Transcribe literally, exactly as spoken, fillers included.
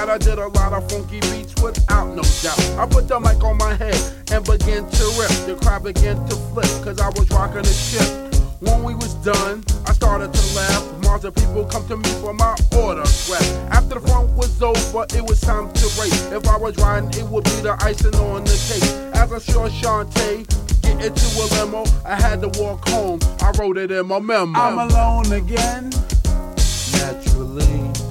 I did a lot of funky beats without no doubt. I put the mic on my head and began to rip. The crowd began to flip, cause I was rocking the ship. When we was done, I started to laugh. Mars of people come to me for my autograph. After the fun was over, it was time to race. If I was riding, it would be the icing on the cake. As I saw Shantae get into a limo, I had to walk home. I wrote it in my memo. I'm alone again, naturally.